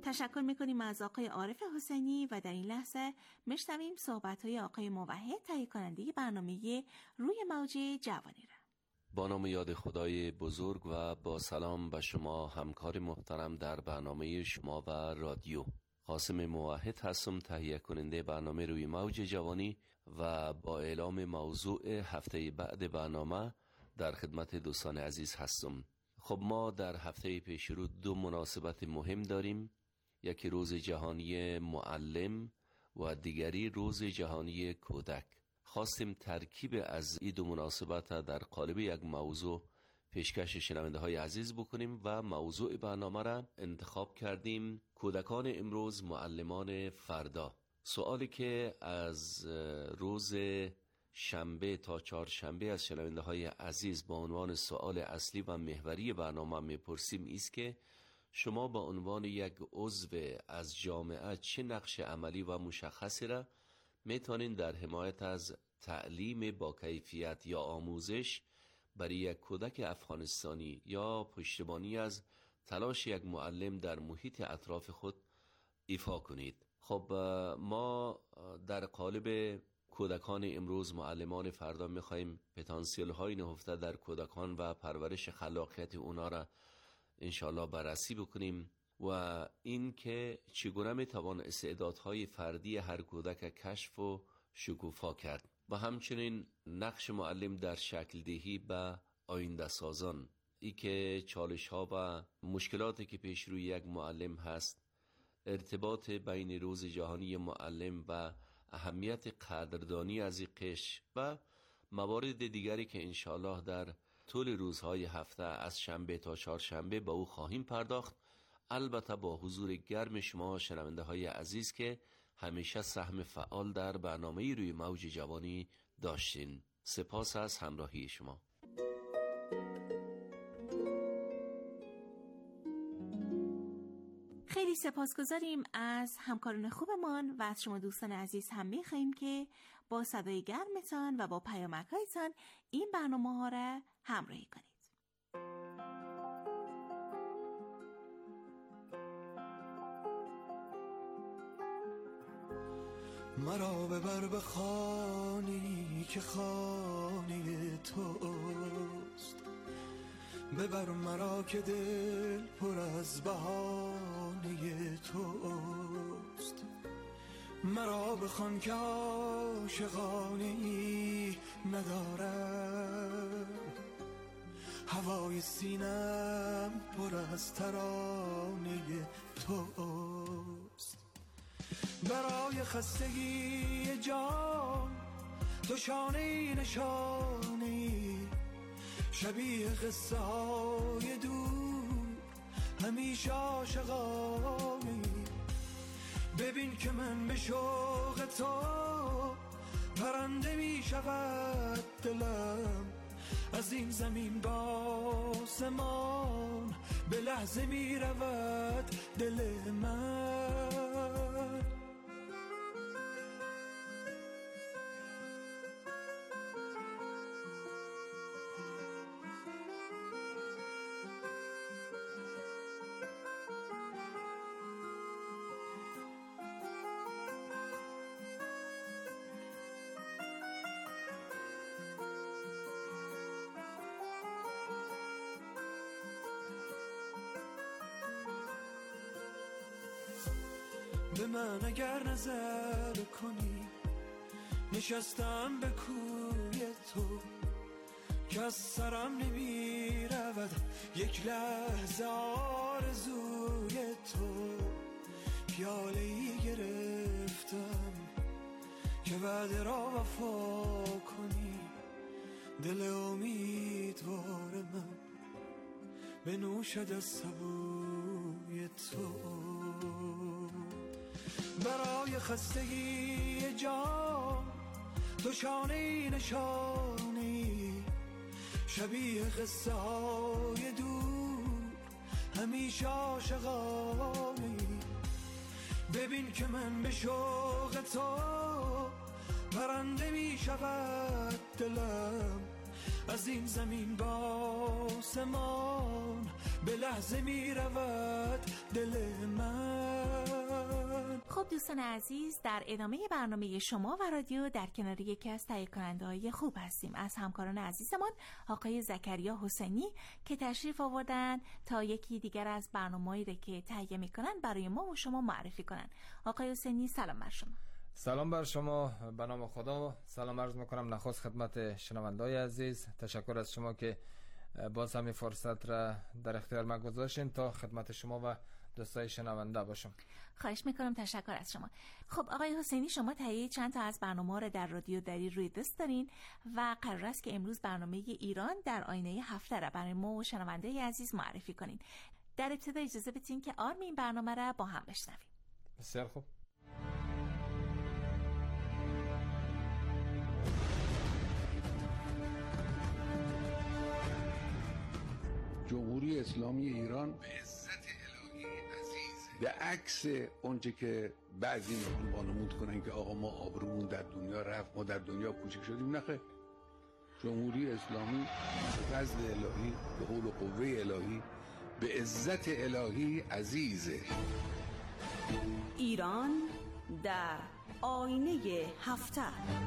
تشکر میکنیم از آقای عارف حسینی و در این لحظه میشنویم صحبت‌های آقای موحد تهیه کننده برنامه روی موج جوانی را. با نام یاد خدای بزرگ و با سلام به شما همکار محترم در برنامه شما و رادیو. قاسم موحد هستم، تهیه کننده برنامه روی موج جوانی و با اعلام موضوع هفته بعد برنامه در خدمت دوستان عزیز هستم. خب ما در هفته پیشرو دو مناسبت مهم داریم، یکی روز جهانی معلم و دیگری روز جهانی کودک. خواستیم ترکیب از این دو مناسبت در قالب یک موضوع پیشکش شنونده های عزیز بکنیم و موضوع برنامه را انتخاب کردیم کودکان امروز، معلمان فردا. سوالی که از روز شنبه تا چهارشنبه از شنونده های عزیز با عنوان سوال اصلی و محوری برنامه میپرسیم است که شما با عنوان یک عضو از جامعه چه نقش عملی و مشخصی را میتونین در حمایت از تعلیم با کیفیت یا آموزش برای یک کودک افغانستانی یا پشتیبانی از تلاش یک معلم در محیط اطراف خود ایفا کنید؟ خب ما در قالب کودکان امروز، معلمان فردا میخواییم پتانسیل های نهفته در کودکان و پرورش خلاقیت اونا را انشالله بررسی بکنیم و این که چگونه میتوان استعدادهای فردی هر کودک کشف و شکوفا کرد و همچنین نقش معلم در شکل دهی به آینده سازان. ای که چالش ها و مشکلاتی که پیش روی یک معلم هست، ارتباط بین روز جهانی معلم و اهمیت قدردانی از این قش و موارد دیگری که انشالله در طول روزهای هفته از شنبه تا چهارشنبه به او خواهیم پرداخت، البته با حضور گرم شما شنونده های عزیز که همیشه سهم فعال در برنامه روی موج جوانی داشتین. سپاس از همراهی شما. خیلی سپاسگزاریم از همکاران خوبمان و از شما دوستان عزیز هم می‌خواهیم که با صدای گرمتان و با پیامک‌هایتان این برنامه ها را همراهی کنید. مرا ببر به خانی که خانه توست، ببر مرا که دل پر از بهانه توست. مرا بخوان که عاشقانه‌ای ندارم، هوای سینم پر از ترانه توست. برای خستگی جان تو شانه‌ای نشانه‌ای، شبیه قصه های دور همیشه عاشقانه‌ای. ببین که من به شوق تو پرنده می شود دلم، از این زمین با آسمان به لحظه می رود دل من. به من اگر نظر کنی، نشستم به کوی تو که از سرم نمی رود یک لحظه آرزوی تو. پیاله ای گرفتم که وعده را وفا کنی، دل امیدوار من بنوشد از سبوی تو. برای خستگی جان تو شانه‌ای نشانه‌ای، شبیه قصه های دور همیشه عاشقانه‌ای. ببین که من به شوق تو پرنده می شود دلم، از این زمین با آسمان به لحظه می رود دل من. دوستان عزیز، در ادامه برنامه شما و رادیو در کنار یکی از تهیه کننده‌های خوب هستیم از همکاران عزیزمان آقای زکریا حسینی که تشریف آوردن تا یکی دیگر از برنامه‌هایی که تهیه می‌کنن برای ما و شما معرفی کنن. آقای حسینی سلام بر شما. سلام بر شما، به نام خدا سلام عرض میکنم نخست خدمت شنونده‌های عزیز. تشکر از شما که باز هم فرصت را در اختیار ما گذاشتین تا خدمت شما و دوستای شنونده باشم. خواهش میکنم، تشکر از شما. خب آقای حسینی، شما تهیه چند تا از برنامه‌ها را در رادیو دری روی دست دارین و قرار است که امروز برنامه ایران در آینه هفته را برای ما و شنونده عزیز معرفی کنین. در ابتدا اجازه بدین که آرم این برنامه را با هم بشنویم. بسیار خوب. جمهوری اسلامی ایران به عزت الهی عزیزه، به عکس اونچه که بعضی میخوان وانمود کنن که آقا ما آبرومون در دنیا رفت، ما در دنیا کوچک شدیم. نخیر، جمهوری اسلامی به فضل الهی، به حول و قوه الهی، به عزت الهی عزیزه. ایران در آینه هفته.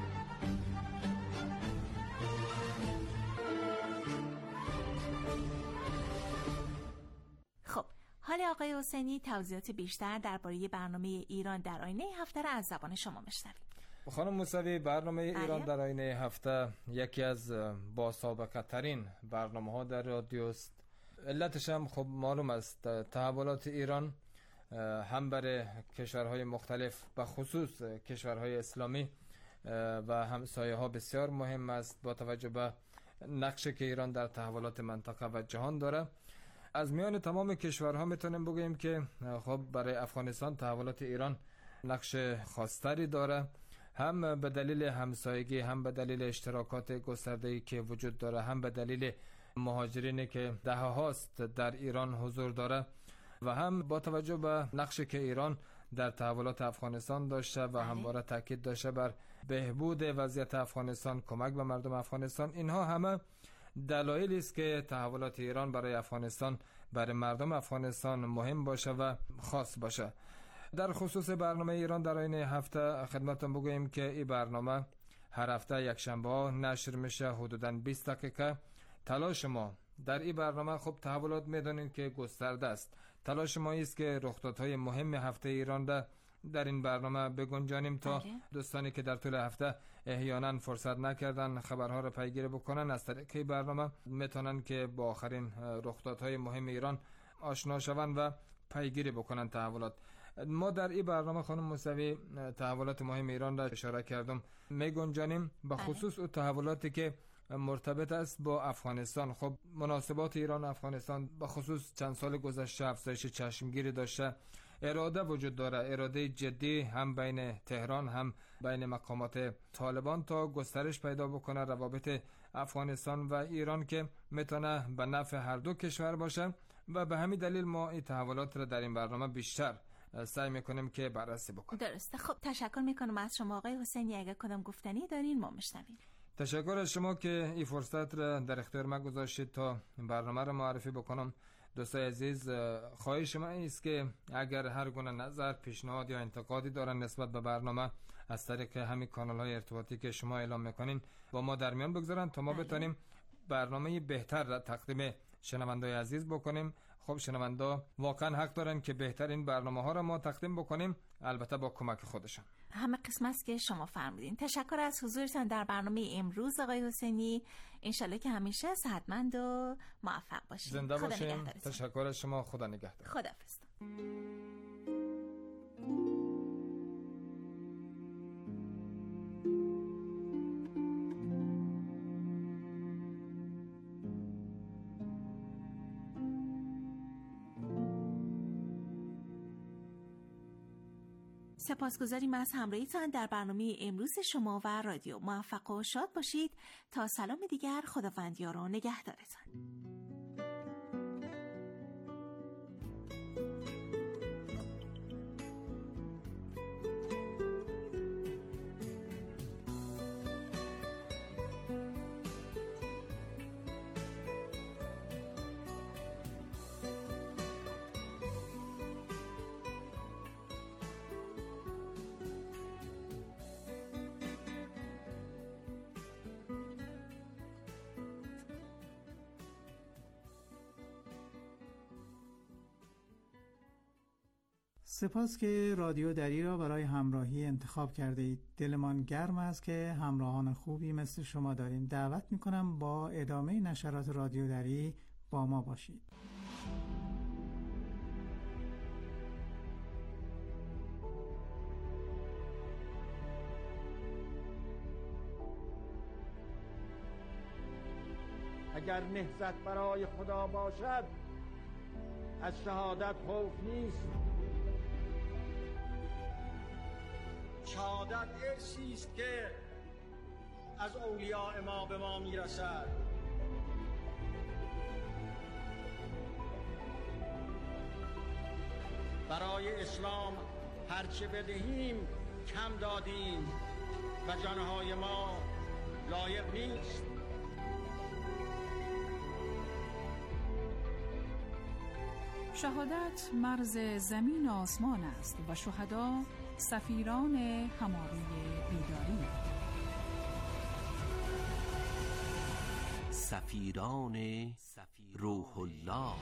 خب حالا آقای حسینی توضیحات بیشتر درباره برنامه ایران در آینه هفته را از زبان شما میشنویم. خانم موسوی، برنامه ایران در آینه هفته یکی از با سابقه ترین برنامه ها در رادیو است. علتش هم خب معلوم است، تحولات ایران هم برای کشورهای مختلف به خصوص کشورهای اسلامی و همسایه ها بسیار مهم است با توجه به نقشی که ایران در تحولات منطقه و جهان داره. از میان تمام کشورها میتونیم بگوییم که خب برای افغانستان تحولات ایران نقش خاصتری داره، هم به دلیل همسایگی، هم به دلیل اشتراکات گسترده‌ای که وجود داره، هم به دلیل مهاجرینی که دهه هاست در ایران حضور داره و هم با توجه به نقشی که ایران در تحولات افغانستان داشته و همواره تاکید داشته بر بهبود وضعیت افغانستان، کمک به مردم افغانستان. اینها همه دلایلی است که تحولات ایران برای افغانستان، برای مردم افغانستان مهم باشه و خاص باشه. در خصوص برنامه ایران در آینه هفته خدمتتون بگوییم که این برنامه هر هفته یک شنبه نشر میشه، حدوداً 20 دقیقه. تلاش ما در این برنامه خب تحولات میدونین که گسترده است. تلاش ما است که رخدادهای مهم هفته ایران در این برنامه بگنجانیم تا دوستانی که در طول هفته احیانا فرصت نکردن خبرها را پیگیری بکنن، از طریق برنامه میتونن که با آخرین رخدادهای مهم ایران آشنا شوند و پیگیری بکنن تحولات. ما در این برنامه خانم موسوی تحولات مهم ایران را اشاره کردم میگنجانیم، به خصوص اون تحولاتی که مرتبط است با افغانستان. خب مناسبات ایران و افغانستان به خصوص چند سال گذشته افزایش چشمگیری داشته، اراده وجود داره، اراده جدی هم بین تهران هم بین مقامات طالبان تا گسترش پیدا بکنه روابط افغانستان و ایران که میتونه به نفع هر دو کشور باشه و به همین دلیل ما این تحولات را در این برنامه بیشتر سعی میکنیم که بررسی بکنیم. درسته. خب تشکر میکنم از شما آقای حسینی. اگر کدام گفتنی دارین ما میشنویم. تشکر از شما که این فرصت را در اختیار ما گذاشتید تا برنامه را معرفی بکنم. دوستای عزیز، خواهش من است که اگر هر گونه نظر، پیشنهاد یا انتقادی دارن نسبت به برنامه از طریق همین کانال‌های ارتباطی که شما اعلام میکنین با ما در میان بگذارن تا ما بتونیم برنامه بهتر را تقدیم شنوندای عزیز بکنیم. خب شنوندا واقعا حق دارن که بهترین برنامه ها را ما تقدیم بکنیم، البته با کمک خودشان. همه قسمت که شما فرمودین. تشکر از حضورتان در برنامه امروز آقای حسینی. انشالله که همیشه صحتمند و موفق باشید. زنده باشین. تشکر از شما. خدا نگهدار. خداحافظ. سپاسگزاریم از همراهیتان در برنامه امروز شما و رادیو. موفق و شاد باشید. تا سلام دیگر، خداوند یار و نگهدارتان. سپاس که رادیو دری را برای همراهی انتخاب کرده اید. دلمان گرم است که همراهان خوبی مثل شما داریم. دعوت میکنم با ادامه نشرات رادیو دری با ما باشید. اگر نهضت برای خدا باشد از شهادت خوف نیست. شهادت ارثی است که از اولیاء ما به ما میرسد. برای اسلام هرچه بدهیم کم دادیم و جانهای ما لایق نیست. شهادت مرز زمین و آسمان است و شهدا سفیران هماره بیداری. سفیران روح الله.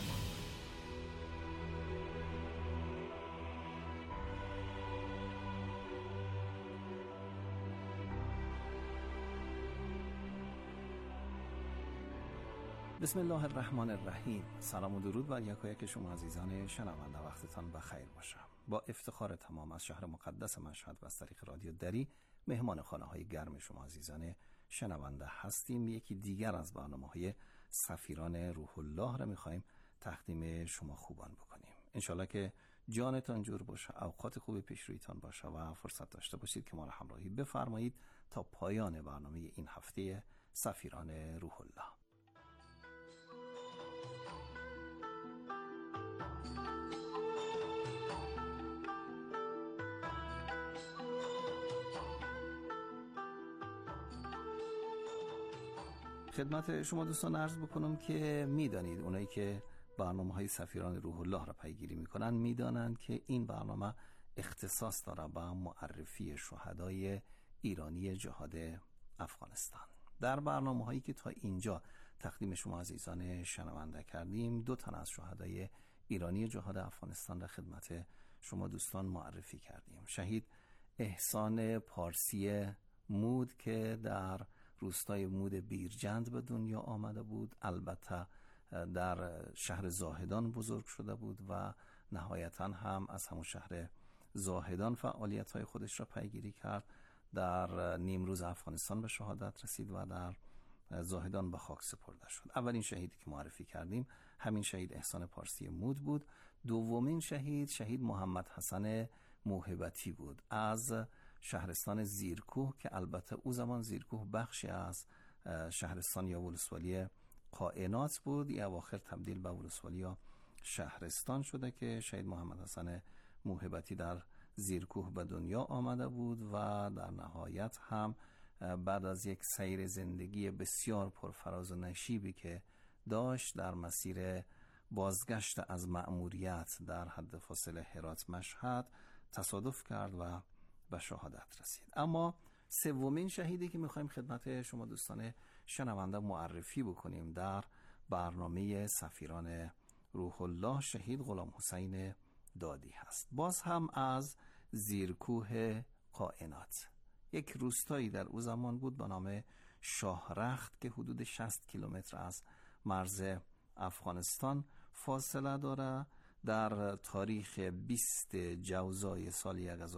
بسم الله الرحمن الرحیم. سلام و درود بر یکایک شما عزیزان شنونده، وقتتان بخیر باشه. با افتخار تمام از شهر مقدس مشهد و از طریق رادیو دری مهمان خانه‌های گرم شما عزیزان شنونده هستیم. یکی دیگر از برنامه‌های سفیران روح الله را می‌خوایم تقدیم شما خوبان بکنیم. انشالله که جانتان جور باشه، اوقات خوب پیش رویتان باشه و فرصت داشته باشید که ما را همراهی بفرمایید تا پایان برنامه این هفته سفیران روح الله. خدمت شما دوستان عرض بکنم که میدانید، اونایی که برنامه‌های سفیران روح الله را پیگیری میکنن میدانند که این برنامه اختصاص داره به معرفی شهدای ایرانی جهاد افغانستان. در برنامه‌هایی که تا اینجا تقدیم شما عزیزان شنونده کردیم، 2 تن از شهدای ایرانی جهاد افغانستان را خدمت شما دوستان معرفی کردیم. شهید احسان پارسی مود که در روستای مود بیرجند به دنیا آمده بود، البته در شهر زاهدان بزرگ شده بود و نهایتاً هم از همون شهر زاهدان فعالیت‌های خودش را پیگیری کرد. در نیمروز افغانستان به شهادت رسید و در زاهدان به خاک سپرده شد. اولین شهیدی که معرفی کردیم همین شهید احسان پارسی مود بود. دومین شهید محمد حسن موهبتی بود از شهرستان زیرکوه که البته او زمان زیرکوه بخشی از شهرستان یا ولسوالی قائنات بود، یا اواخر تبدیل به ولسوالی یا شهرستان شده که شهید محمد حسن موهبتی در زیرکوه به دنیا آمده بود و در نهایت هم بعد از یک سیر زندگی بسیار پرفراز و نشیبی که داشت در مسیر بازگشت از مأموریت در حد فاصله هرات مشهد تصادف کرد و به شهادت رسید. اما سومین شهیدی که میخوایم خدمت شما دوستان شنونده معرفی بکنیم در برنامه سفیران روح الله، شهید غلام حسین دادی هست. باز هم از زیرکوه قائنات، یک روستایی در او زمان بود به نام شاهرخت که حدود 60 کیلومتر از مرز افغانستان فاصله داره. در تاریخ 20 جوزای سال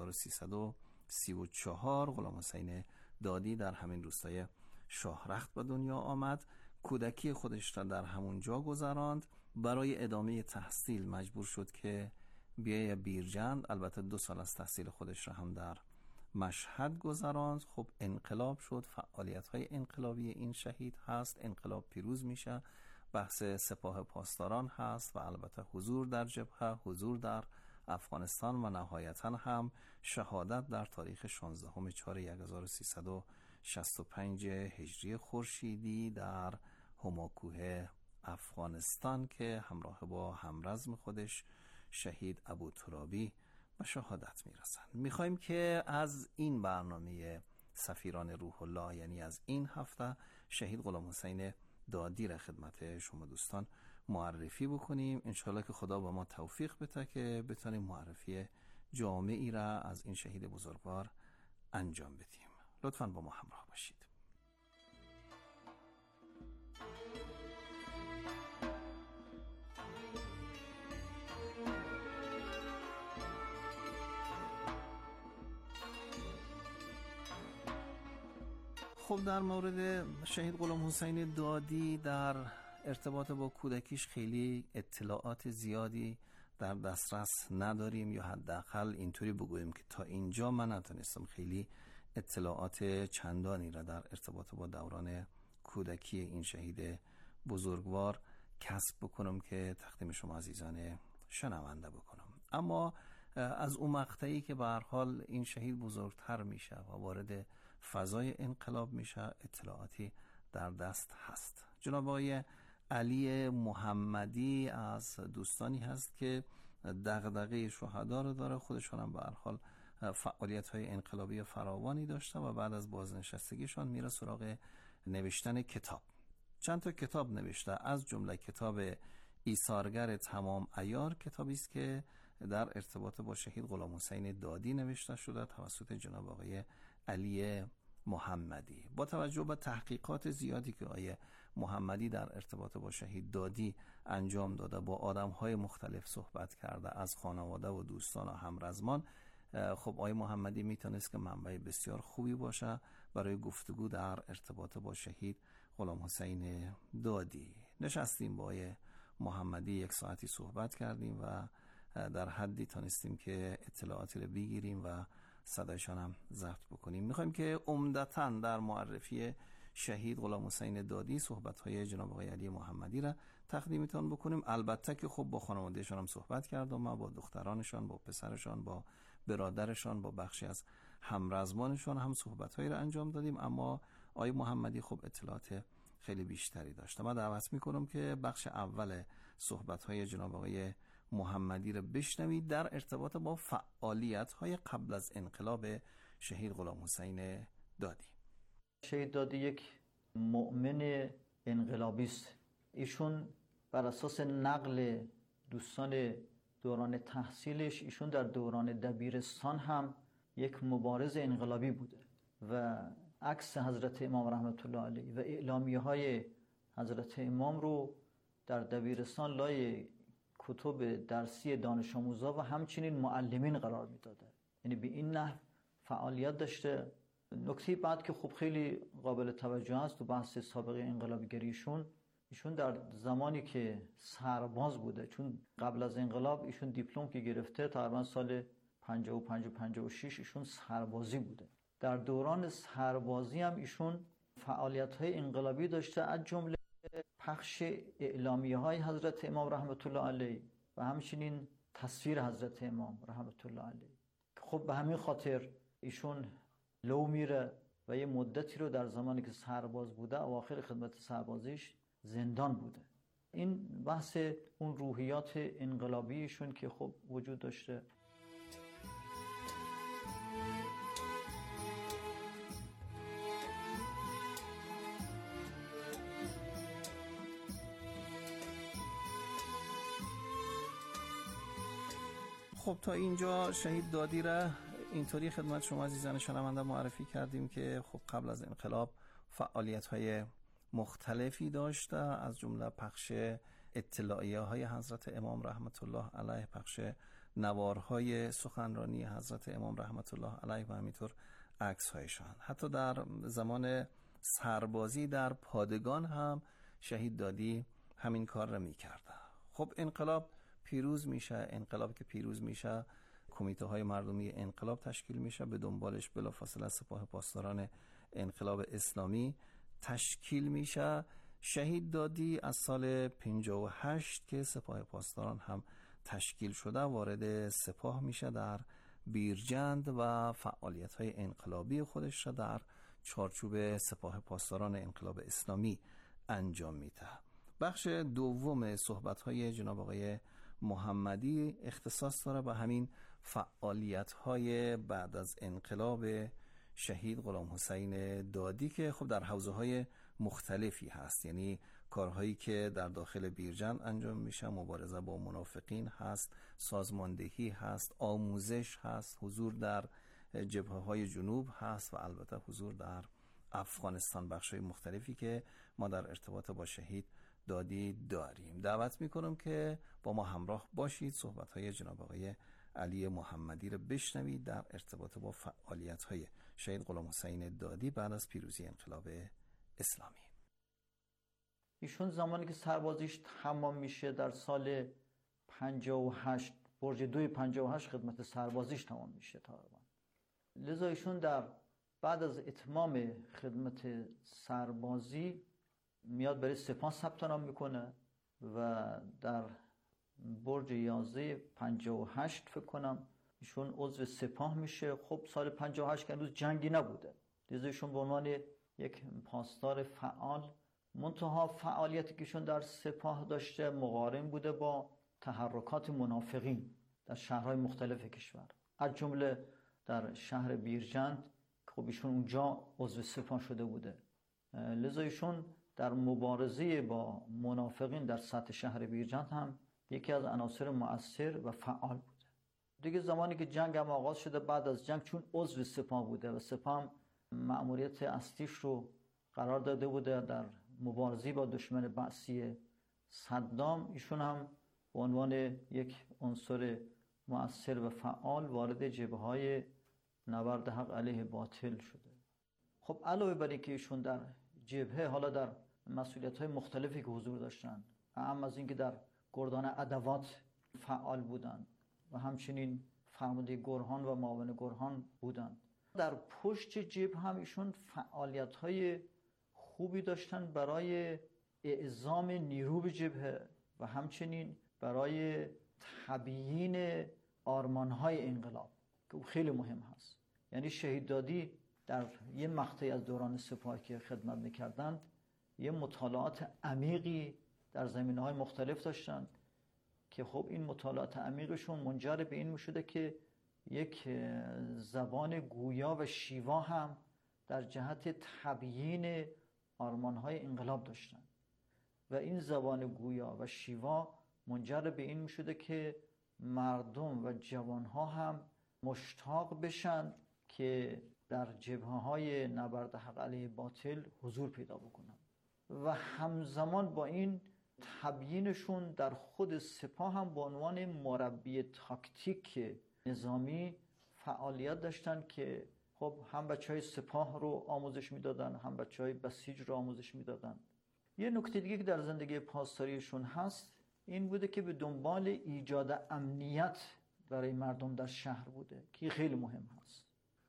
1334 غلام حسین دادی در همین روستای شاهرخت به دنیا آمد. کودکی خودش را در همون جا گذراند. برای ادامه تحصیل مجبور شد که بیای بیرجند، البته 2 سال از تحصیل خودش را هم در مشهد گذراند. خب انقلاب شد، فعالیت‌های انقلابی این شهید هست، انقلاب پیروز میشه، بحث سپاه پاسداران هست و البته حضور در جبهه، حضور در افغانستان و نهایتاً هم شهادت در تاریخ 16/4/1365 هجری خورشیدی در هماکوه افغانستان که همراه با همرزم خودش شهید ابو ترابی به شهادت میرسند. میخوایم که از این برنامه سفیران روح الله، یعنی از این هفته، شهید غلام حسین دادی را خدمت شما دوستان معرفی بکنیم. انشالله که خدا با ما توفیق بده که بتونیم معرفی جامعی را از این شهید بزرگوار انجام بدیم. لطفاً با ما همراه باشید. خب در مورد شهید غلام حسین دادی در ارتباط با کودکیش خیلی اطلاعات زیادی در دسترس نداریم، یا حداقل اینطوری بگوییم که تا اینجا من نتونستم خیلی اطلاعات چندانی را در ارتباط با دوران کودکی این شهید بزرگوار کسب بکنم که تقدیم شما عزیزان شنونده بکنم. اما از اون مقطعی که به هر حال این شهید بزرگتر میشه و وارد فضای انقلاب میشه اطلاعاتی در دست هست. جناب آقای علی محمدی از دوستانی هست که دغدغه شهدا رو داره، خودشون هم به هر حال فعالیت‌های انقلابی فراوانی داشتن و بعد از بازنشستگیشون میره سراغ نوشتن کتاب. چند تا کتاب نوشته، از جمله کتاب ایثارگر تمام عیار، کتابی است که در ارتباط با شهید غلام حسین دادی نوشته شده توسط جناب آقای علی محمدی. با توجه به تحقیقات زیادی که آقای محمدی در ارتباط با شهید دادی انجام داده، با آدم‌های مختلف صحبت کرده، از خانواده و دوستان و همرزمان، خب آقای محمدی میتونست که منبع بسیار خوبی باشه برای گفتگو در ارتباط با شهید غلام حسین دادی. نشستیم با آقای محمدی 1 ساعتی صحبت کردیم و در حدی تونستیم که اطلاعاتی رو بگیریم و صدایشان هم ضبط بکنیم. میخوایم که عمدتاً در معرفی شهید غلام حسین دادی صحبت‌های جناب آقای علی محمدی را تقدیمتان بکنیم. البته که خب با خانواده‌شان هم صحبت کردم، ما با دخترانشان، با پسرشان، با برادرشان، با بخشی از همرزمانشان هم صحبت‌هایی را انجام دادیم، اما آقای محمدی خب اطلاعات خیلی بیشتری داشت. من دعوت میکنم که بخش اول صحبت‌های جناب آقای محمدی را بشنوید در ارتباط با فعالیت‌های قبل از انقلاب شهید غلام حسین دادی. شهید دادی یک مؤمن انقلابی است. ایشون بر اساس نقل دوستان دوران تحصیلش، ایشون در دوران دبیرستان هم یک مبارز انقلابی بوده و عکس حضرت امام رحمت الله علیه و اعلامیه‌های حضرت امام رو در دبیرستان لای کتب درسی دانش آموزا و همچنین معلمین قرار میداده. یعنی به این نحو فعالیت داشته. نکته بعد که خب خیلی قابل توجه است تو بحث سابقه انقلابیگریشون، ایشون در زمانی که سرباز بوده، چون قبل از انقلاب ایشون دیپلم که گرفته تقریبا سال 55 و 56 ایشون سربازی بوده. در دوران سربازی هم ایشون فعالیت‌های انقلابی داشته، از جمله پخش اعلامیه‌های حضرت امام رحمت الله علیه و همچنین تصویر حضرت امام رحمت الله علیه. خب به همین خاطر ایشون لو میره و یه مدتی رو در زمانی که سرباز بوده، اواخر خدمت سربازیش زندان بوده. این بحث اون روحیات انقلابیشون که خب وجود داشته. خب تا اینجا شهید دادی را اینطوری خدمت شما عزیزان شنونده معرفی کردیم که خب قبل از انقلاب فعالیت‌های مختلفی داشته، از جمله پخش اطلاعیه‌های حضرت امام رحمت الله علیه، پخش نوارهای سخنرانی حضرت امام رحمت الله علیه و همینطور عکس‌هایشان. حتی در زمان سربازی در پادگان هم شهید دادی همین کار را می‌کرد. خب انقلاب پیروز میشه. انقلاب که پیروز میشه، کمیته های مردمی انقلاب تشکیل میشه، به دنبالش بلافاصله سپاه پاسداران انقلاب اسلامی تشکیل میشه. شهید دادی از سال 58 که سپاه پاسداران هم تشکیل شده وارد سپاه میشه، در بیرجند و فعالیت های انقلابی خودش را در چارچوب سپاه پاسداران انقلاب اسلامی انجام میده. بخش دوم صحبت های جناب آقای محمدی اختصاص داره به همین فعالیت‌های بعد از انقلاب شهید غلام حسین دادی که خب در حوزه‌های مختلفی هست، یعنی کارهایی که در داخل بیرجند انجام میشه، مبارزه با منافقین هست، سازماندهی هست، آموزش هست، حضور در جبهه‌های جنوب هست و البته حضور در افغانستان، بخش‌های مختلفی که ما در ارتباط با شهید دادی داریم. دعوت میکنم که با ما همراه باشید، صحبت‌های جناب آقای علی محمدی رو بشنوید در ارتباط با فعالیت‌های شهید غلام حسین دادی بعد از پیروزی انقلاب اسلامی. ایشون زمانی که سربازیش تمام میشه در سال 58 برج 258 خدمت سربازیش تمام میشه تقریبا. لذا ایشون در بعد از اتمام خدمت سربازی میاد برای سپاه ثبت نام میکنه و در برج 1158 فکر کنم ایشون عضو سپاه میشه. خب سال 58 که هنوز جنگی نبوده، لذا ایشون به عنوان یک پاسدار فعال، منتها فعالیتی که ایشون در سپاه داشته مقارن بوده با تحرکات منافقین در شهرهای مختلف کشور، از جمله در شهر بیرجند. خب ایشون اونجا عضو سپاه شده بوده، لذا ایشون در مبارزه با منافقین در سطح شهر بیرجند هم یکی از عناصر مؤثر و فعال بوده. دیگه زمانی که جنگ هم آغاز شده، بعد از جنگ چون عضو سپاه بوده و سپاه هم مأموریت اصلیش رو قرار داده بوده در مبارزه با دشمن بعثی صدام، ایشون هم به عنوان یک عنصر مؤثر و فعال وارد جبهه‌های نبرد حق علیه باطل شده. خب علاوه بر اینکه ایشون در جبهه حالا در مسئولیت‌های مختلفی که حضور داشتن، اهم از اینکه در گردان ادوات فعال بودند و همچنین فرمانده گرهان و معاون گرهان بودند، در پشت جبهه هم ایشون فعالیت‌های خوبی داشتن برای اعزام نیرو به جبهه و همچنین برای تبیین آرمان‌های انقلاب که خیلی مهم هست. یعنی شهید دادی در یه مقطعی از دوران سپاه که خدمت می‌کردند یه مطالعات عمیقی در زمینه‌های مختلف داشتند که خب این مطالعات عمیقشون منجر به این می‌شده که یک زبان گویا و شیوا هم در جهت تبیین آرمان‌های انقلاب داشتن و این زبان گویا و شیوا منجر به این می‌شده که مردم و جوان‌ها هم مشتاق بشن که در جبهه‌های نبرد حق علیه باطل حضور پیدا بکنن و همزمان با این تبیینشون در خود سپاه هم به عنوان مربی تاکتیک نظامی فعالیت داشتن که خب هم بچهای سپاه رو آموزش میدادن، هم بچهای بسیج رو آموزش میدادن. یه نکته دیگه که در زندگی پاسداریشون هست این بوده که به دنبال ایجاد امنیت برای مردم در شهر بوده که خیلی مهم هست.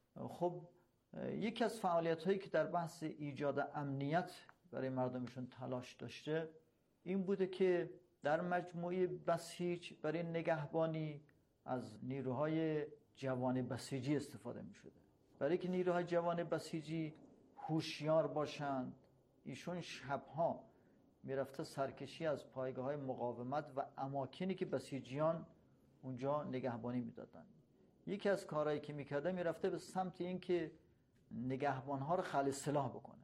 خب یکی از فعالیت‌هایی که در بحث ایجاد امنیت برای مردمشون تلاش داشته این بوده که در مجموعه بسیج برای نگهبانی از نیروهای جوان بسیجی استفاده می شده. برای که نیروهای جوان بسیجی هوشیار باشند، ایشون شبها می رفته سرکشی از پایگاه‌های مقاومت و اماکنی که بسیجیان اونجا نگهبانی می دادن. یکی از کارهایی که می کرده می رفته به سمت این که نگهبانها رو خلع سلاح بکنه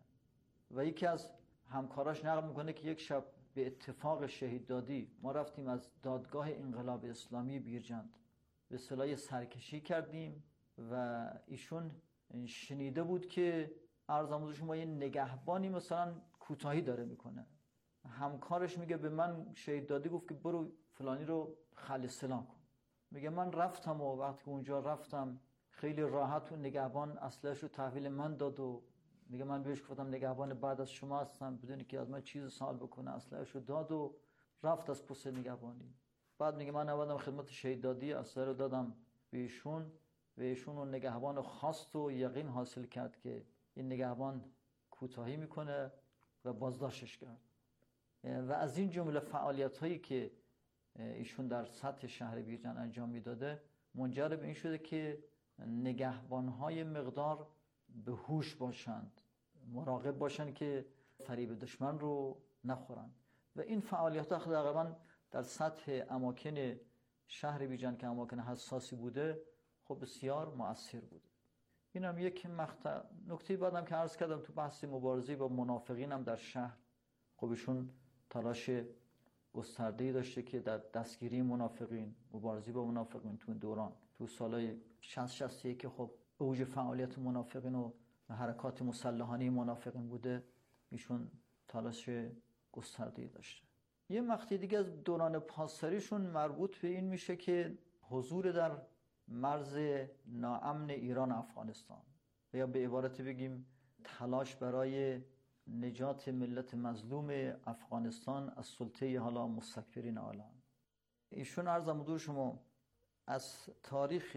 و یکی از همکاراش نقل میکنه که یک شب به اتفاق شهید دادی ما رفتیم از دادگاه انقلاب اسلامی بیرجند به اصطلاح سرکشی کردیم و ایشون شنیده بود که عرض شما یه نگهبانی مثلا کوتاهی داره میکنه. همکارش میگه به من شهید دادی گفت که برو فلانی رو خلع سلاح کن. میگه من رفتم و وقتی که اونجا رفتم خیلی راحت و نگهبان اسلحه‌اش رو تحویل من داد و میگه من بهش گفتم نگهبان بعد از شما هستم بدون که از من چیز سوال بکنه، اسلحه‌اش رو داد و رفت از پست نگهبانی. بعد میگه من اومدم خدمت شهید دادی، اسلحه رو دادم به ایشون و ایشون اون نگهبان خواست و یقین حاصل کرد که این نگهبان کوتاهی میکنه و بازداشتش کرد. و از این جمله فعالیت‌هایی که ایشون در سطح شهر بیرجند انجام میداده منجر به این شده که نگهبان‌های مقدار به هوش باشند، مراقب باشند که فریب دشمن رو نخورند و این فعالیت‌ها تقریباً در سطح اماکن شهر بیرجند که اماکن حساسی بوده خب بسیار مؤثر بوده. این هم یک نکته بعدم که عرض کردم تو بحث مبارزه با منافقین هم در شهر خب ایشون تلاش گسترده‌ای داشته که در دستگیری منافقین، مبارزه با منافقین تو دوران، تو سالهای 60-61 که خب اوج فعالیت منافقین و حرکات مسلحانه منافقین بوده، ایشون تلاش گسترده‌ای داشته. یه مقطع دیگه از دوران پاسداریشون مربوط به این میشه که حضور در مرز ناامن ایران افغانستان، یا به عبارت بگیم تلاش برای نجات ملت مظلوم افغانستان از سلطه حالا مستکبرین عالم. ایشون عرضم حضور شما از تاریخ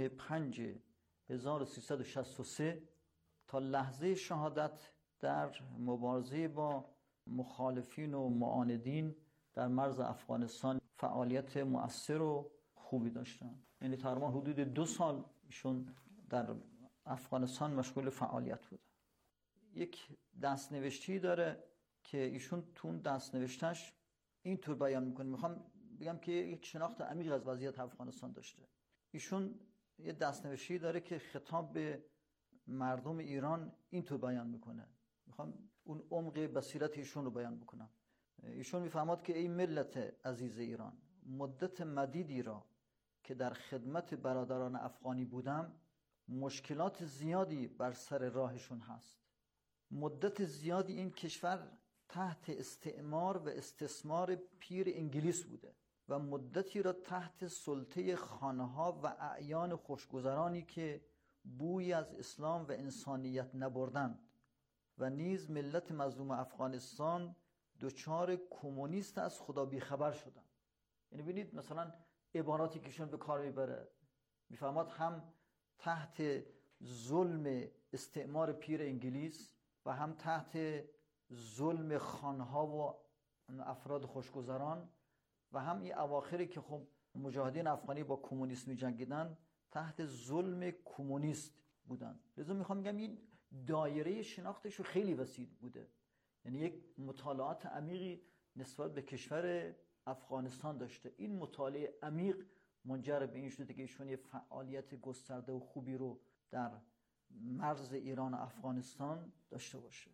9/5/1363 تا لحظه شهادت در مبارزه با مخالفین و معاندین در مرز افغانستان فعالیت مؤثر و خوبی داشتن. یعنی تقریبا حدود 2 سال ایشون در افغانستان مشغول فعالیت بودن. یک دستنوشتی داره که ایشون تو اون دستنوشتش اینطور بیان میکنه، میخوام بگم که یک شناخت عمیق از وضعیت افغانستان داشته. ایشون یه دستنوشتی داره که خطاب به مردم ایران اینطور بیان میکنه، میخوام اون عمق بصیرت ایشون رو بیان بکنم. ایشون میفهمد که ای ملت عزیز ایران، مدت مدیدی را که در خدمت برادران افغانی بودم، مشکلات زیادی بر سر راهشون هست. مدت زیادی این کشور تحت استعمار و استثمار پیر انگلیس بوده و مدتی را تحت سلطه خانها و اعیان خوشگذرانی که بوی از اسلام و انسانیت نبردند و نیز ملت مظلوم افغانستان دچار کمونیست از خدا بیخبر شدند. یعنی ببینید مثلا عباراتی که شون به کار میبره، میفهمد هم تحت ظلم استعمار پیر انگلیس و هم تحت ظلم خانها و افراد خوشگذران و هم این اواخری که خب مجاهدین افغانی با کمونیسم می‌جنگیدن تحت ظلم کمونیست بودن. لذا میخوام بگم این دایره شناختش خیلی وسیع بوده، یعنی یک مطالعات عمیقی نسبت به کشور افغانستان داشته. این مطالعه عمیق منجر به این شده که ایشون یه فعالیت گسترده و خوبی رو در مرز ایران و افغانستان داشته باشه.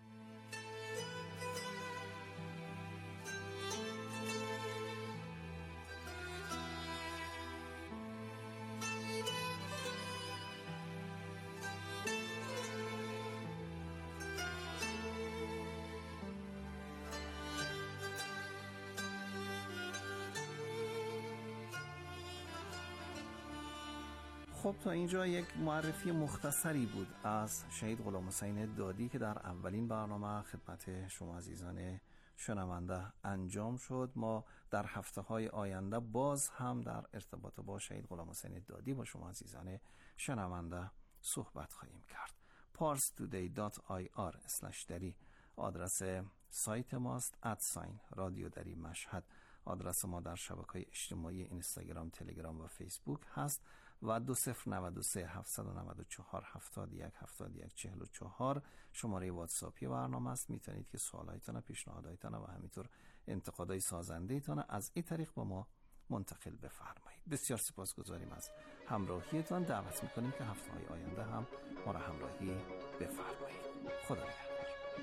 خب تا اینجا یک معرفی مختصری بود از شهید غلام حسین دادی که در اولین برنامه خدمت شما عزیزان شنونده انجام شد. ما در هفته‌های آینده باز هم در ارتباط با شهید غلام حسین دادی با شما عزیزان شنونده صحبت خواهیم کرد. parstoday.ir/dari آدرس سایت ماست. رادیو دری مشهد آدرس ما در شبکه‌های اجتماعی اینستاگرام، تلگرام و فیسبوک هست و 2093 794 71 71 44 شماره واتساپی برنامه است. میتونید که سوالایتان، پیشنهادایتان و همینطور انتقادای سازنده‌تان از این طریق با ما منتقل بفرمایید. بسیار سپاسگزاریم از همراهیتان. دعوت میکنیم که هفته‌های آینده هم ما را همراهی بفرمایید. خدا نگهدار.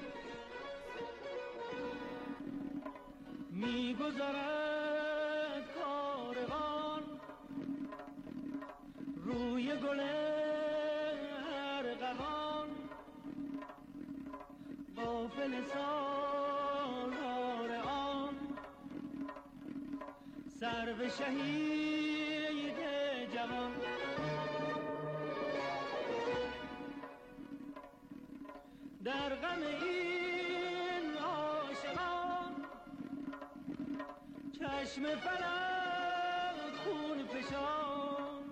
میگذرد کاروان روی گل ارغوان، غافل سالار آن سرو شهید جوان. در غم این عاشقان چشم فلک خون فشان،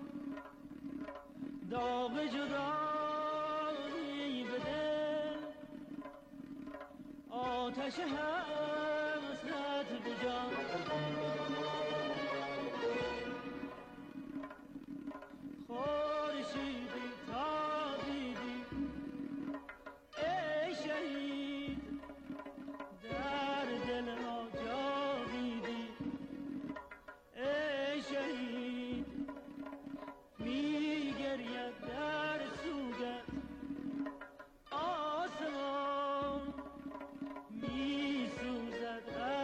داغ جدایی به دل، آتش حسرت به جان. خورشیدی تابیدی ای شهید، در دل ما جاویدی ای شهید. میگرید در سوگت آسمان، میسوزد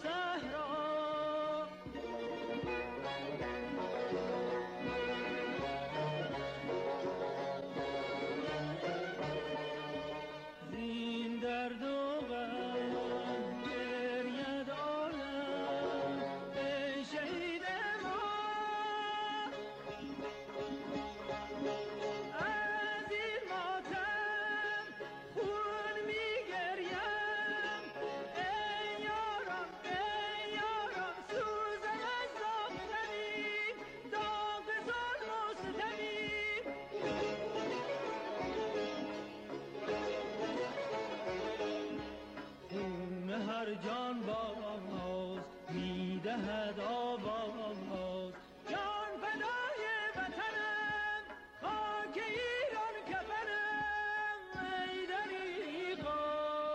صحرا زین درد و غم گرید عالم ای شهید ما از این ماتم خون میگریم ای یارم سوزم از داغ زمین داغ ظلم و ستمین خون هر جان باز میدهد آواز جان فدای وطنم خاک ایران کفنم ای دریغا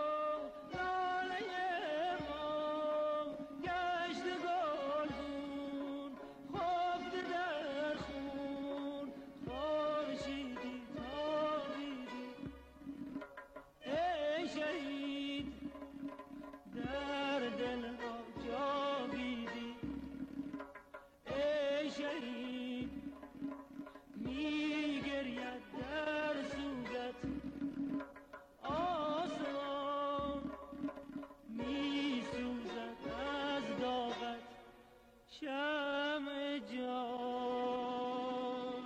ناله ما گشت گلگون خفته در خون خورشیدی تابیدی ای شهید در دل ما جاویدی ای شهید میگرید در سوگت آسمان میسوزد از داغت شمع جان.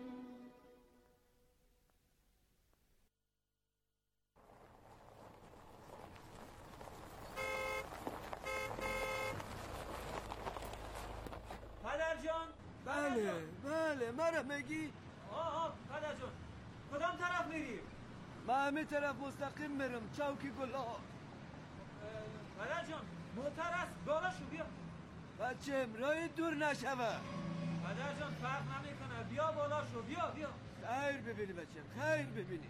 پدر جان. بله مرا میگی؟ پدر جان کدام طرف میری؟ من همه طرف مستقیم میرم چوکی گلاب. پدر جان موتر است بالا شو بیا. بچه راه دور نشوه. پدر جان فرق نمیکنه بیا بالا شو بیا. خیر ببینی بچه خیر ببینی.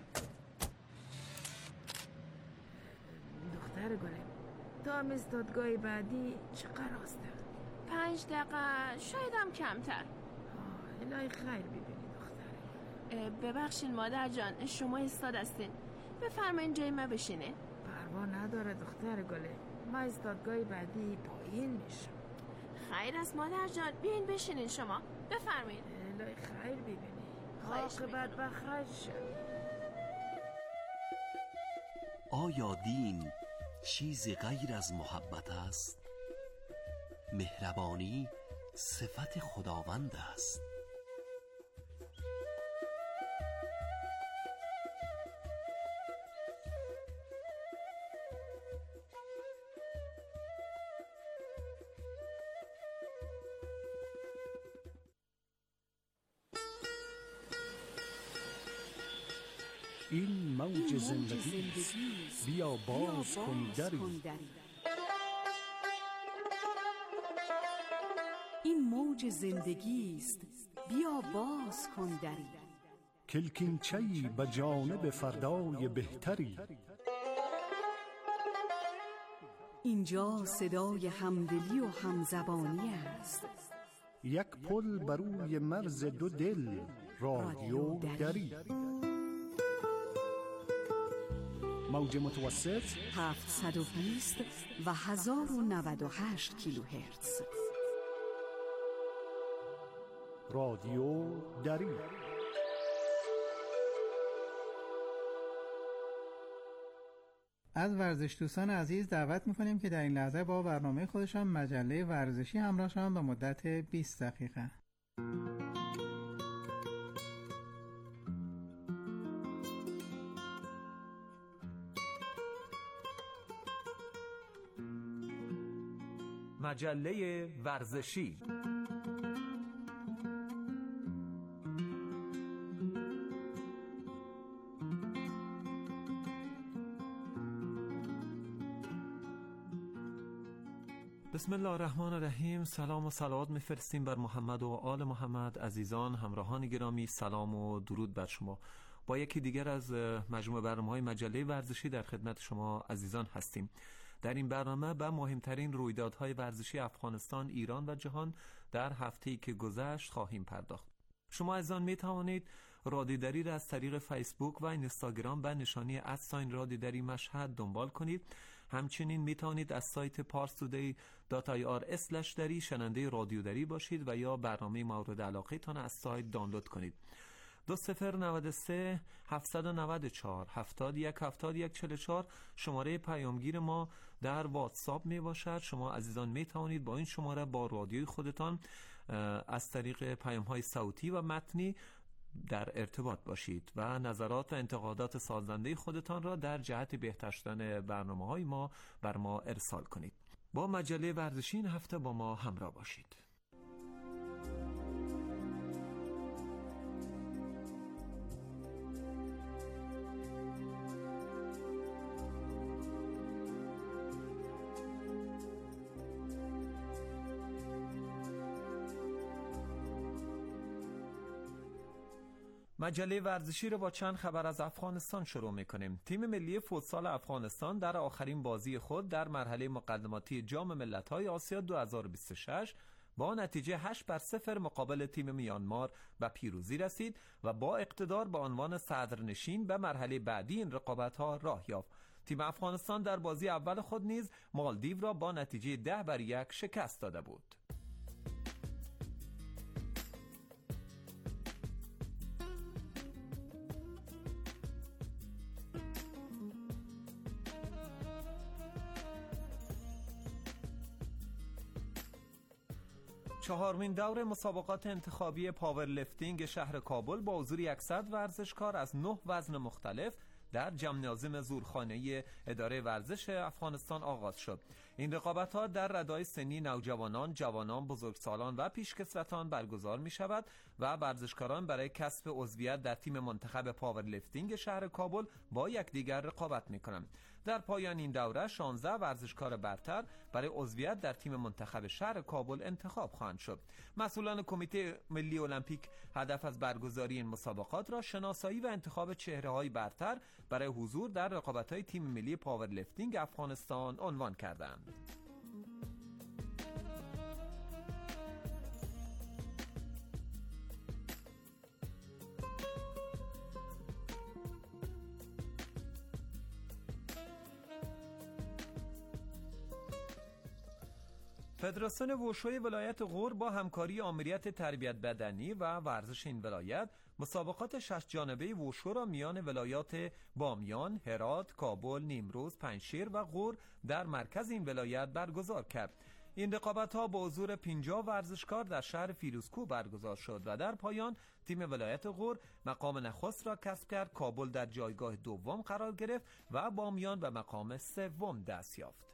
دختر گله تا هم استادگاه بعدی چقدر راسته؟ 5 دقیقه شاید هم کمتر. الهی خیر ببینی دختره. ببخشین مادر جان شما استاد هستین بفرمایین جای ما بشینه. پروا نداره دختر گله ما استادگاه بعدی پایین میشم. خیر است مادر جان بیاین بشینین شما بفرمایین. الهی خیر ببینی عاقبت بخیر شد. آیا دین چیزی غیر از محبت است؟ مهربانی صفت خداوند است. این موج زندگی بیا باز کن دری. این موج زندگی است بیا باز کن دری. کلکینچه‌ای به جانب فردای بهتری. اینجا صدای همدلی و همزبانی است. یک پل بر روی مرز دو دل رادیو دری. موج متوسط 720 و 1098 کیلوهرتز. رادیو دری. از ورزش دوستان عزیز دعوت میکنیم که در این لحظه با برنامه خودشان مجله ورزشی همراه شوند به مدت 20 دقیقه. مجله ورزشی. بسم الله الرحمن الرحیم. سلام و صلوات میفرستیم بر محمد و آل محمد. عزیزان همراهان گرامی سلام و درود بر شما. با یکی دیگر از مجموعه برنامه‌های مجله ورزشی در خدمت شما عزیزان هستیم. در این برنامه به مهمترین رویدادهای ورزشی افغانستان، ایران و جهان در هفته‌ای که گذشت خواهیم پرداخت. شما عزیزان می توانید رادیودری را از طریق فیسبوک و اینستاگرام به نشانی @رادیودری مشهد دنبال کنید همچنین میتونید از سایت parstoday.ir/dari شنونده رادیو دری باشید و یا برنامه مورد علاقه تان از سایت دانلود کنید. 2093 794 71 شماره پیامگیر ما در واتساپ می باشد. شما عزیزان می توانید با این شماره با رادیوی خودتان از طریق پیام های صوتی و متنی در ارتباط باشید و نظرات و انتقادات سازنده خودتان را در جهت بهتر شدن برنامه‌های ما بر ما ارسال کنید. با مجله ورزشی این هفته با ما همراه باشید. مجله ورزشی رو با چند خبر از افغانستان شروع می‌کنیم. تیم ملی فوتسال افغانستان در آخرین بازی خود در مرحله مقدماتی جام ملت‌های آسیا 2026 با نتیجه 8-0 مقابل تیم میانمار به پیروزی رسید و با اقتدار به عنوان صدرنشین به مرحله بعدی این رقابت‌ها راه یافت. تیم افغانستان در بازی اول خود نیز مالدیو را با نتیجه 10-1 شکست داده بود. چهارمین دور مسابقات انتخابی پاورلیفتینگ شهر کابل با حضور 100 ورزشکار از 9 وزن مختلف در ژیمنازیوم زورخانه اداره ورزش افغانستان آغاز شد. این رقابت‌ها در ردای سنی نوجوانان، جوانان، بزرگسالان و پیشکسوتان برگزار می‌شود و ورزشکاران برای کسب عضویت در تیم منتخب پاورلیفتینگ شهر کابل با یکدیگر رقابت می‌کنند. در پایان این دوره 16 ورزشکار برتر برای عضویت در تیم منتخب شهر کابل انتخاب خواهند شد. مسئولان کمیته ملی المپیک هدف از برگزاری این مسابقات را شناسایی و انتخاب چهره‌های برتر برای حضور در رقابت‌های تیم ملی پاورلیفتینگ افغانستان عنوان کردند. فدراسیون وشوی ولایت غور با همکاری آمریت تربیت بدنی و ورزش این ولایت مسابقات 6 جانبه وشو را میان ولایات بامیان، هرات، کابل، نیمروز، پنجشیر و غور در مرکز این ولایت برگزار کرد. این رقابت‌ها با حضور 50 ورزشکار در شهر فیروزکوه برگزار شد و در پایان تیم ولایت غور مقام نخست را کسب کرد، کابل در جایگاه دوم قرار گرفت و بامیان به مقام سوم دست یافت.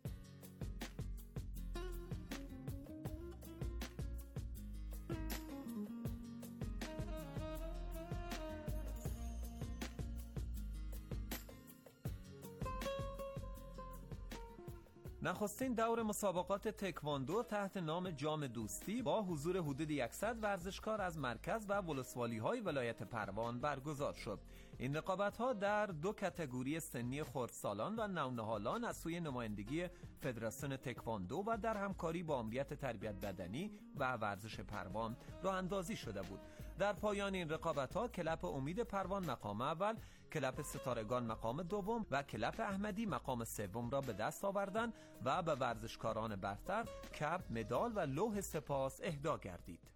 نخستین دور مسابقات تکواندو تحت نام جام دوستی با حضور حدود 100 ورزشکار از مرکز و ولسوالی‌های ولایت پروان برگزار شد. این رقابت‌ها در 2 کاتگوری سنی خردسالان و نونهالان از سوی نمایندگی فدراسیون تکواندو و در همکاری با آمریت تربیت بدنی و ورزش پروان راه اندازی شده بود. در پایان این رقابت‌ها کلپ امید پروان مقام اول، کلپ ستارگان مقام دوم و کلپ احمدی مقام سوم را به دست آوردند و به ورزشکاران برتر کپ، مدال و لوح سپاس اهدا گردید.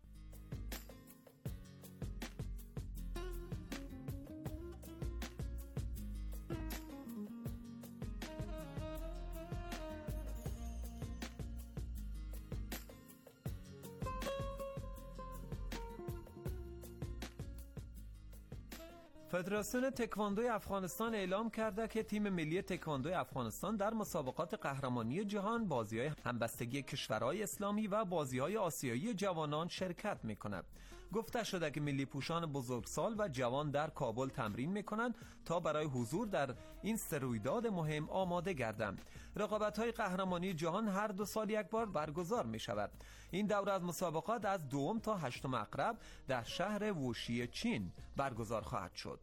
فدراسیون تکواندوی افغانستان اعلام کرده که تیم ملی تکواندوی افغانستان در مسابقات قهرمانی جهان، بازی‌های همبستگی کشورهای اسلامی و بازی‌های آسیایی جوانان شرکت می‌کند. گفته شده که ملی پوشان بزرگسال و جوان در کابل تمرین می‌کنند تا برای حضور در این رویداد مهم آماده گردند. رقابت‌های قهرمانی جهان هر 2 سال یک بار برگزار می‌شود. این دوره از مسابقات از 2 تا 8 اکتبر در شهر ووشی چین برگزار خواهد شد.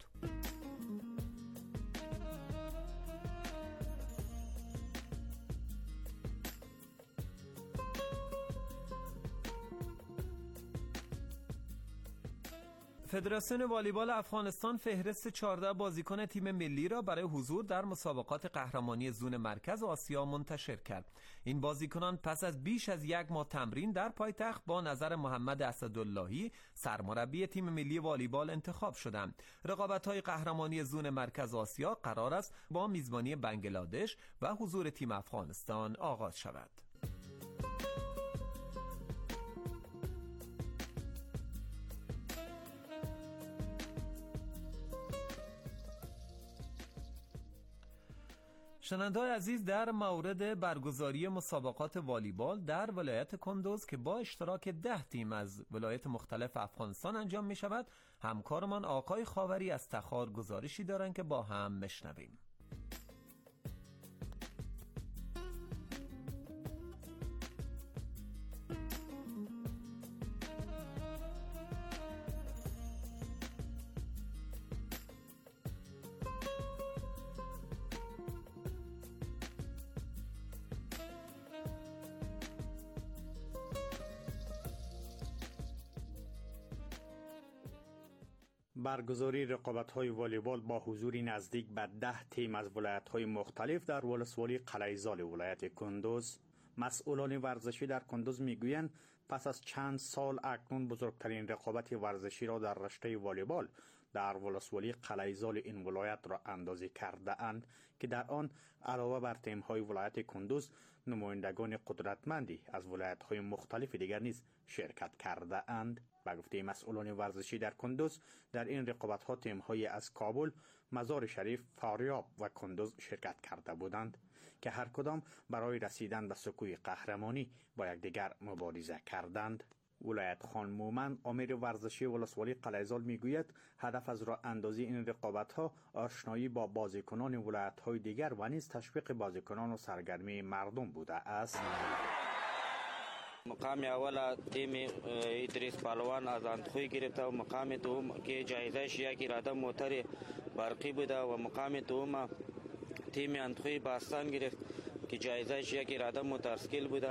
فدراسیون والیبال افغانستان فهرست 14 بازیکن تیم ملی را برای حضور در مسابقات قهرمانی زون مرکز آسیا منتشر کرد. این بازیکنان پس از بیش از یک ماه تمرین در پایتخت با نظر محمد اسداللهی سرمربی تیم ملی والیبال انتخاب شدند. رقابت‌های قهرمانی زون مرکز آسیا قرار است با میزبانی بنگلادش و حضور تیم افغانستان آغاز شود. شنونده‌های عزیز، در مورد برگزاری مسابقات والیبال در ولایت کندوز که با اشتراک 10 تیم از ولایت مختلف افغانستان انجام می شود، همکارمان آقای خاوری از تخار گزارشی دارند که با هم بشنویم. برگزاری رقابت‌های والیبال با حضور نزدیک به 10 تیم از ولایت‌های مختلف در ولسوالی قلعه‌زال ولایت کندوز. مسئولان ورزشی در کندوز میگویند پس از چند سال اکنون بزرگترین رقابت ورزشی را در رشته والیبال در ولسوالی قلعه‌زال این ولایت را اندازی کرده اند که در آن علاوه بر تیم‌های ولایت کندوز نمایندگان قدرتمندی از ولایت‌های مختلف دیگر نیز شرکت کرده اند. به گفته مسئولان ورزشی در کندوز، در این رقابت‌ها تیم‌های از کابل، مزار شریف، فاریاب و کندوز شرکت کرده بودند که هر کدام برای رسیدن به سکوی قهرمانی با یکدیگر مبارزه کردند. ولایت خان مومن امیر ورزشی ولسوالی قلعه‌زال میگوید هدف از راه اندازی این رقابت‌ها آشنایی با بازیکنان ولایت‌های دیگر و نیز تشویق بازیکنان و سرگرمی مردم بوده است. مقام اول تیم ادریس پهلوان از اندخوی گرفته و مقام دوم که جایزه‌اش یک اراده موتر برقی بوده و مقام دوم تیم اندخوی باستان گرفت که جایزه‌اش یک اراده موتورسیکل بوده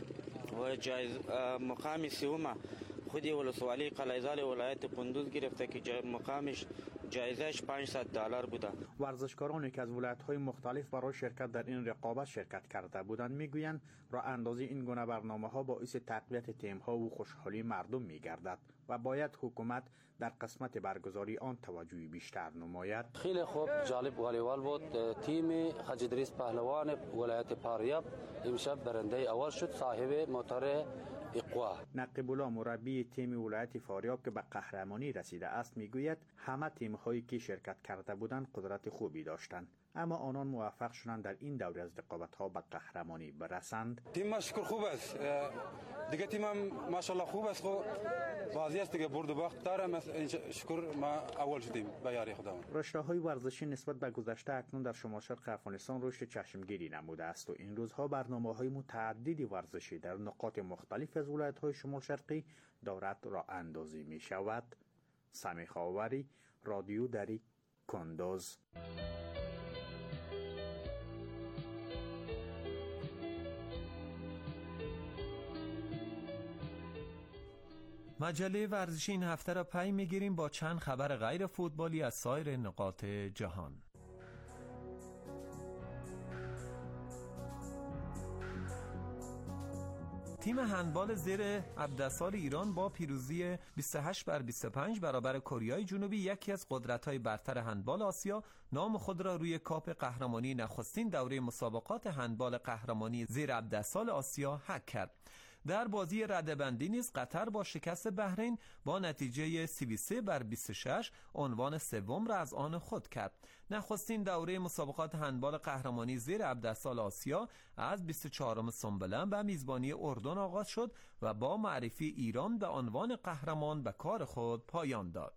و مقام سوم خود ولسوالی قلعه‌زال ولایت کندوز گرفته که مقامش جایزه‌اش $500 بوده. ورزشکارانی که از ولایت‌های مختلف برای شرکت در این رقابت شرکت کرده بودند میگویند راه اندازی این گونه برنامه‌ها باعث تقویت تیم‌ها و خوشحالی مردم می‌گردد و باید حکومت در قسمت برگزاری آن توجهی بیشتر نماید. خیلی خوب، جالب والیبال بود. تیم حاج ادریس پهلوان ولایت فاریاب امشب برنده اول شد، صاحب موتور اقوا. نقیب الله مربی تیم ولایت فاریاب که به قهرمانی رسیده است میگوید همه تیم‌هایی که شرکت کرده بودند قدرت خوبی داشتند، اما آنان موفق شدند در این دوره از رقابت‌ها به قهرمانی برسند. تیم ما شکر خوب است، دیگه تیم هم ماشاءالله خوب است، خب بازی است دیگه، برد و باخت دارم، شکر ما اول شدیم به یاری خداوند. رشته‌های ورزشی نسبت به گذشته اکنون در شمال شرق افغانستان رشد چشمگیری نموده است و این روزها برنامه‌های متعددی ورزشی در نقاط مختلف از ولایت‌های شمال شرقی دارد راه اندازی می‌شود. سمی خاوری، رادیو دری، کندوز. مجله ورزشی این هفته را پی میگیریم با چند خبر غیر فوتبالی از سایر نقاط جهان. تیم هندبال زیر 17 سال ایران با پیروزی 28-25 برابر کره جنوبی، یکی از قدرت‌های برتر هندبال آسیا، نام خود را روی کاپ قهرمانی نخستین دوره مسابقات هندبال قهرمانی زیر 17 سال آسیا حک کرد. در بازی رده‌بندی نیز قطر با شکست بحرین با نتیجه 33-26 عنوان سوم را از آن خود کرد. نخستین دوره مسابقات هندبال قهرمانی زیر 17 سال آسیا از 24 سنبله به میزبانی اردن آغاز شد و با معرفی ایران به عنوان قهرمان به کار خود پایان داد.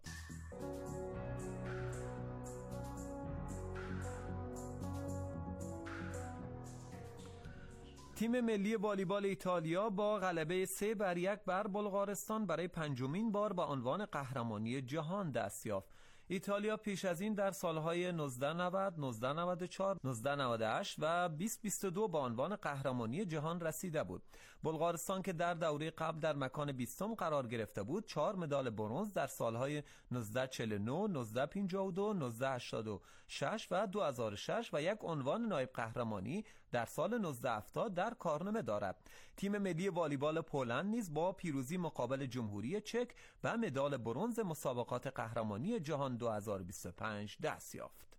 تیم ملی والیبال ایتالیا با غلبه 3-1 بر بلغارستان برای 5مین بار به عنوان قهرمانی جهان دست یافت. ایتالیا پیش از این در سالهای 1990، 1994، 1998 و 2022 به عنوان قهرمانی جهان رسیده بود. بلغارستان که در دوره قبل در مکان 20م قرار گرفته بود، 4 مدال برنز در سالهای 1949، 1952، 1986 و 2006 و یک عنوان نایب قهرمانی در سال 1970 در کارنامه دارد. تیم ملی والیبال پولند نیز با پیروزی مقابل جمهوری چک و مدال برنز مسابقات قهرمانی جهان 2025 دست یافت.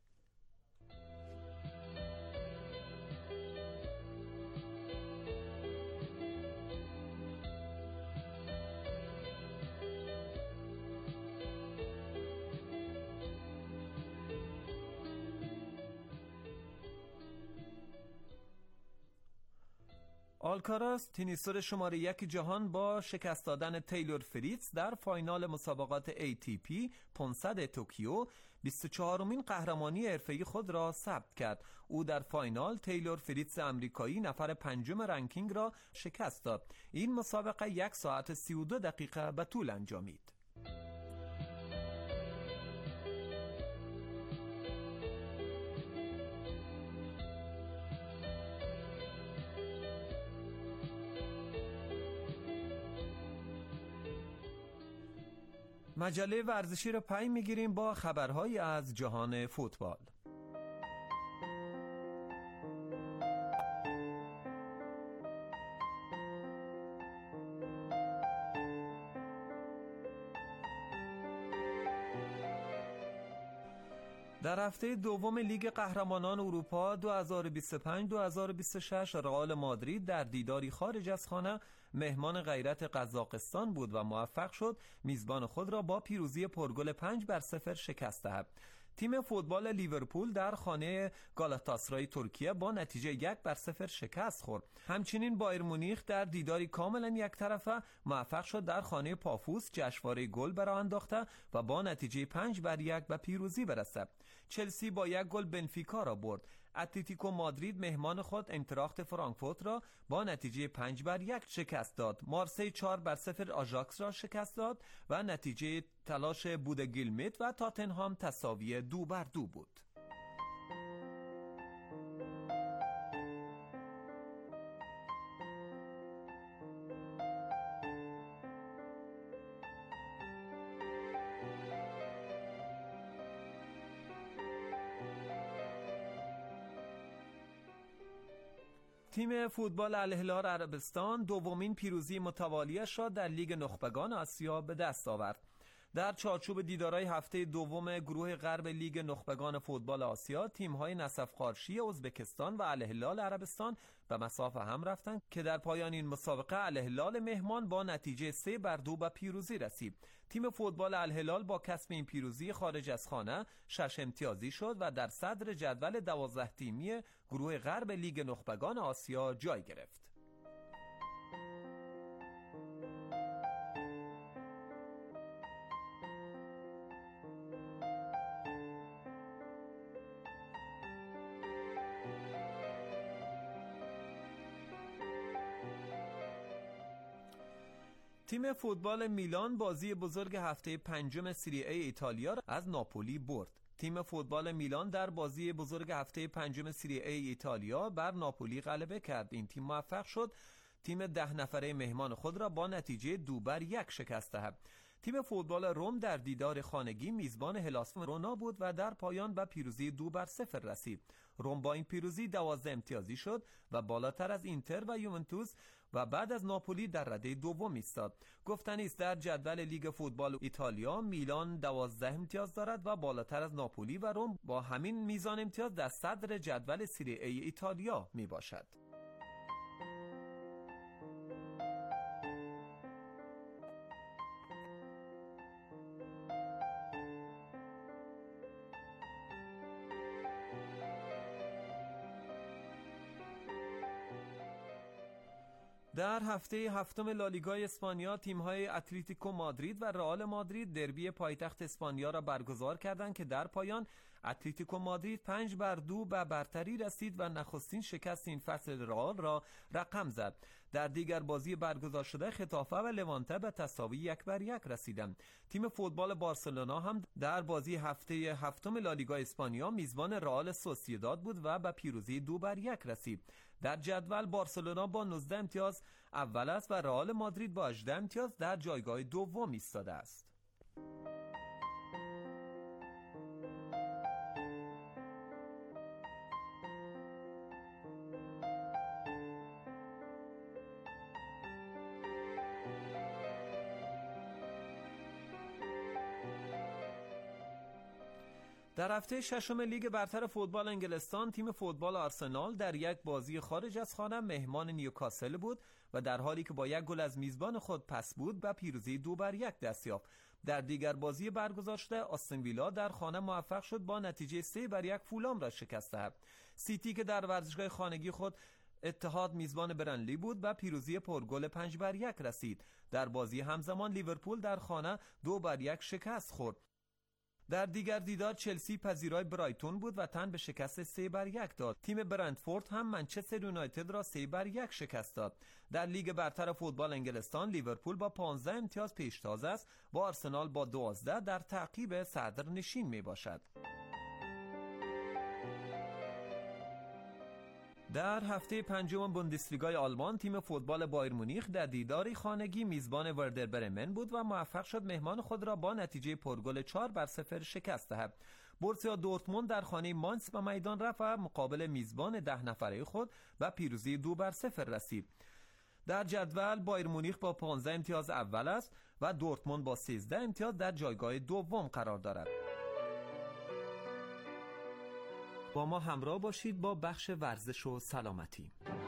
آلکاراز تنیسور شماره 1 جهان با شکست دادن تیلور فریتز در فاینال مسابقات ATP 500 توکیو 24مین قهرمانی حرفه‌ای خود را ثبت کرد. او در فاینال تیلور فریتز امریکایی نفر 5 رنکینگ را شکست داد. این مسابقه 1 ساعت 32 دقیقه به طول انجامید. مجله ورزشی را پی میگیریم با خبرهایی از جهان فوتبال. در هفته دوم لیگ قهرمانان اروپا 2025-2026 رئال مادرید در دیداری خارج از خانه مهمان غیرت قزاقستان بود و موفق شد میزبان خود را با پیروزی پرگل 5-0 شکست دهد. تیم فوتبال لیورپول در خانه گالاتاسرای ترکیه با نتیجه 1-0 شکست خورد. همچنین بایر مونیخ در دیداری کاملا یک طرفه موفق شد در خانه پافوس جشنواره گل برآورد انداخته و با نتیجه 5-1 به پیروزی برسد. چلسی با 1 گل بنفیکا را برد. اتلتیکو مادرید مهمان خود انتراخت فرانکفورت را با نتیجه 5-1 شکست داد. مارسی 4-0 آژاکس را شکست داد و نتیجه تلاش بودگیلمت و تاتنهام تساوی 2-2 بود. تیم فوتبال الهلال عربستان دومین پیروزی متوالیش را در لیگ نخبگان آسیا به دست آورد. در چارچوب دیدارهای هفته دوم گروه غرب لیگ نخبگان فوتبال آسیا، تیم‌های نسف قارشی ازبکستان و الهلال عربستان به مساف هم رفتند که در پایان این مسابقه الهلال مهمان با نتیجه 3-2 به پیروزی رسید. تیم فوتبال الهلال با کسب این پیروزی خارج از خانه 6 امتیازی شد و در صدر جدول 12 تیمی گروه غرب لیگ نخبگان آسیا جای گرفت. تیم فوتبال میلان بازی بزرگ هفته 5 سری ای ایتالیا را از ناپولی برد. تیم فوتبال میلان در بازی بزرگ هفته 5 سری ای ایتالیا بر ناپولی غلبه کرد. این تیم موفق شد تیم 10 نفره مهمان خود را با نتیجه 2-1 شکست دهد. تیم فوتبال روم در دیدار خانگی میزبان هلاس ورونا بود و در پایان به پیروزی 2-0 رسید. روم با این پیروزی 12 امتیازی شد و بالاتر از اینتر و یوونتوس و بعد از ناپولی در رده دوم ایستاد. گفتنی است در جدول لیگ فوتبال ایتالیا میلان 12 امتیاز دارد و بالاتر از ناپولی و روم با همین میزان امتیاز در صدر جدول سری ای ایتالیا می باشد. در هفته هفتم لالیگای اسپانیا تیم‌های اتلتیکو مادرید و رئال مادرید دربی پایتخت اسپانیا را برگزار کردند که در پایان اتلتیکو مادرید 5-2 به برتری رسید و نخستین شکست این فصل رئال را رقم زد. در دیگر بازی برگزار شده خطافه و لوانته به تساوی 1-1 رسیدند. تیم فوتبال بارسلونا هم در بازی هفته هفتم لالیگا اسپانیا میزبان رئال سوسییداد بود و به پیروزی 2-1 رسید. در جدول بارسلونا با 19 امتیاز اول است و رئال مادرید با 18 امتیاز در جایگاه دوم ایستاده است. در هفته ششم لیگ برتر فوتبال انگلستان تیم فوتبال آرسنال در یک بازی خارج از خانه مهمان نیوکاسل بود و در حالی که با یک گل از میزبان خود پس بود به پیروزی 2-1 دست یافت. در دیگر بازی برگزار شده آستون ویلا در خانه موفق شد با نتیجه 3-1 فولام را شکست دهد. سیتی که در ورزشگاه خانگی خود اتحاد میزبان برنلی بود و پیروزی پرگل 5-1 رسید. در بازی همزمان لیورپول در خانه 2-1 شکست خورد. در دیگر دیدار چلسی پذیرای برایتون بود و تن به شکست 3-1 داد. تیم برنتفورد هم منچستر یونایتد را 3-1 شکست داد. در لیگ برتر فوتبال انگلستان لیورپول با 15 امتیاز پیشتاز است و آرسنال با 12 در تعقیب صدرنشین می باشد. در هفته پنجم بوندسلیگای آلمان تیم فوتبال بایر مونیخ در دیداری خانگی میزبان وردر برمن بود و موفق شد مهمان خود را با نتیجه پرگل 4-0 شکست دهد. بورسیا دورتموند در خانه مانس به میدان رفت و مقابل میزبان 10 نفره خود به پیروزی 2-0 رسید. در جدول بایر مونیخ با 15 امتیاز اول است و دورتموند با 13 امتیاز در جایگاه دوم قرار دارد. با ما همراه باشید با بخش ورزش و سلامتی.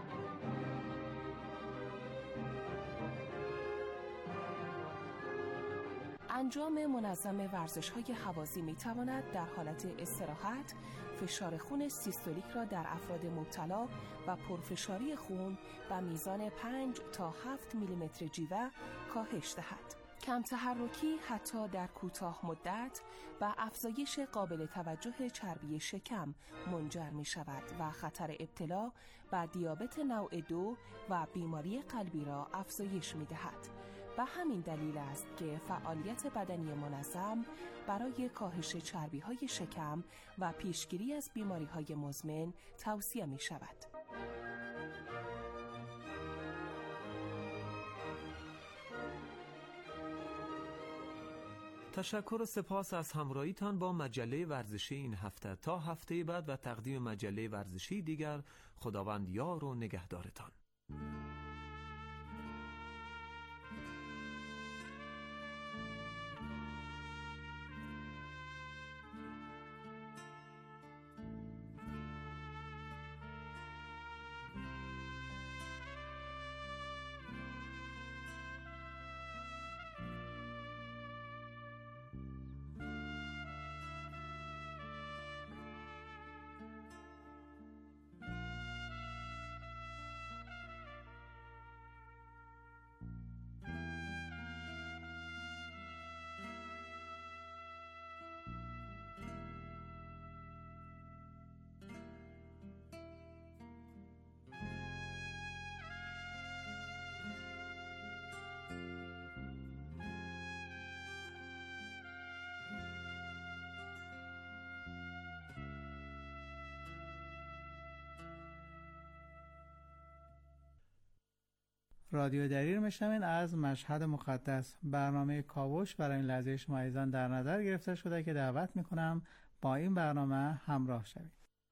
انجام منظم ورزش‌های هوازی می‌تواند در حالت استراحت فشار خون سیستولیک را در افراد مبتلا و پرفشاری خون به میزان 5 تا 7 میلیمتر جیوه کاهش دهد. کم تحرکی حتی در کوتاه مدت و افزایش قابل توجه چربی شکم منجر می شود و خطر ابتلا به دیابت نوع 2 و بیماری قلبی را افزایش می دهد. و همین دلیل است که فعالیت بدنی منظم برای کاهش چربی های شکم و پیشگیری از بیماری های مزمن توصیه می شود. تشکر و سپاس از همراهیتان با مجله ورزشی این هفته. تا هفته بعد و تقدیم مجله ورزشی دیگر، خداوند یار و نگهدارتان. رادیو دری میشنوین از مشهد مقدس. برنامه کاوش برای این لحظه شما عزیزان در نظر گرفته شده که دعوت میکنم با این برنامه همراه شوید.